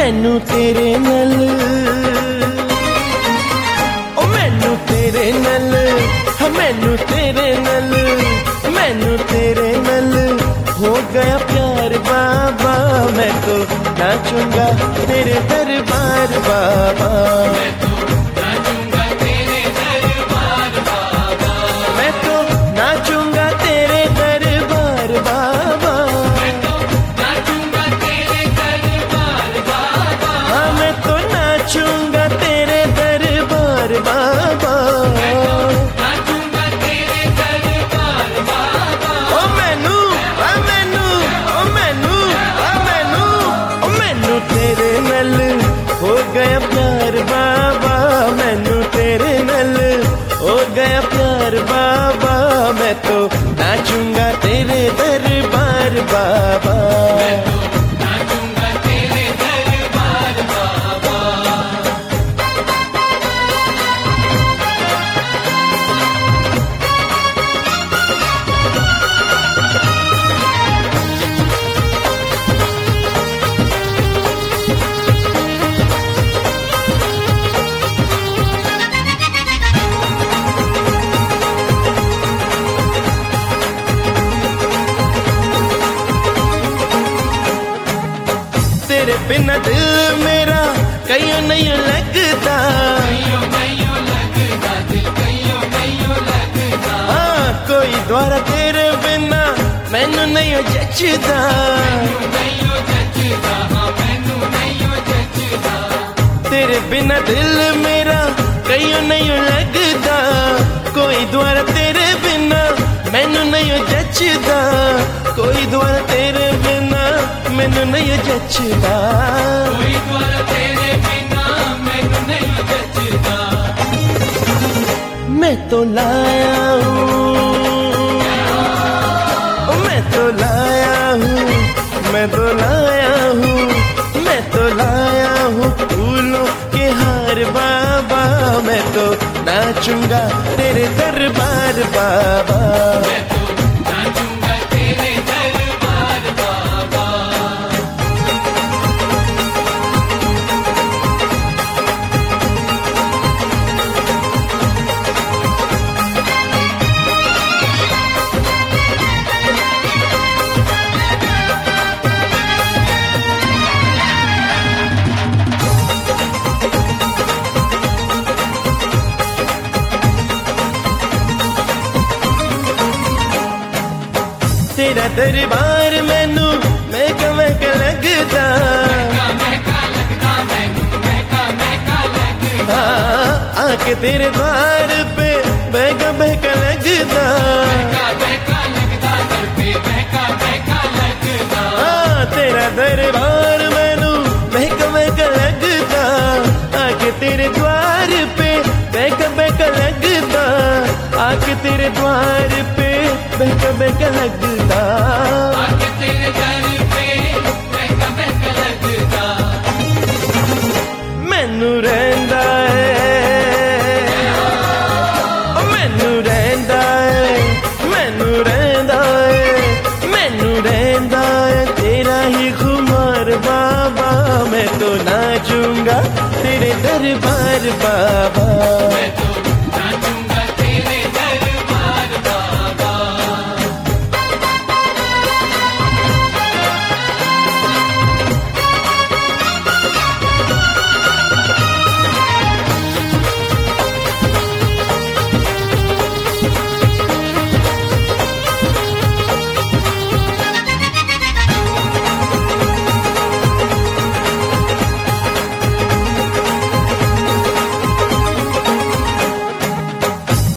मैनू तेरे नल, ओ मैनू तेरे नल, मैनू तेरे नल, मैनू तेरे नल हो गया प्यार बाबा। मैं तो नाचूंगा तेरे दरबार बाबा, मैं तो नाचूंगा तेरे दरबार बाबा, मैं तो नाचूंगा तेरे दरबार बाबा, मैं तो नाचूंगा तेरे दरबार बाबा, हाँ मैं तो नाचूंगा तेरे दरबार बाबा, नाचूंगा तेरे दरबार बाबा। ओ मैनू, ओ मैनू, ओ मैनू, ओ मैनू, ओ मैनू तेरे नल हो गया प्यार बाबा, मैनू तेरे नल हो गया प्यार बाबा। मैं तो नाचूंगा तेरे दरबार बाबा, मैं तो नाचूंगा तेरे दरबार बाबा। तेरे बिना दिल मेरा कहीं नहीं लगता, हाँ कोई द्वारा तेरे बिना मैनू नहीं जचदा, तेरे बिना दिल मेरा कहीं नहीं लगता, कोई द्वारा तेरे बिना मैनू नहीं जचदा, कोई द्वारा तेरे बिना मैनू नहीं जचदा, कोई द्वारा तेरे बिना मैनू नहीं जचदा। मैं तो लाया हूँ, मैं तो लाया हूँ, मैं तो लाया हूँ, मैं तो लाया हूँ फूलों के हार बाबा। मैं तो नाचूंगा तेरे दरबार बाबा, मैं तो नाचूंगा तेरे दरबार बाबा। तेरा दरबार मैनू महका महका लगदा, हाँ आके तेरे द्वार पे महका महका लगदा, हाँ तेरा दरबार मैनू महका महका लगदा, आके तेरे द्वार पे महका महका लगदा, आके तेरे द्वार पे महका महका लगदा, आके तेरे दर पे महका महका लगदा। मैनू रहिंदा है, मैनू रहिंदा है, मैनू रहिंदा है, मैनू रहिंदा है तेरा ही खुमार बाबा। मैं तो नाचूंगा तेरे दरबार बाबा, मैं तो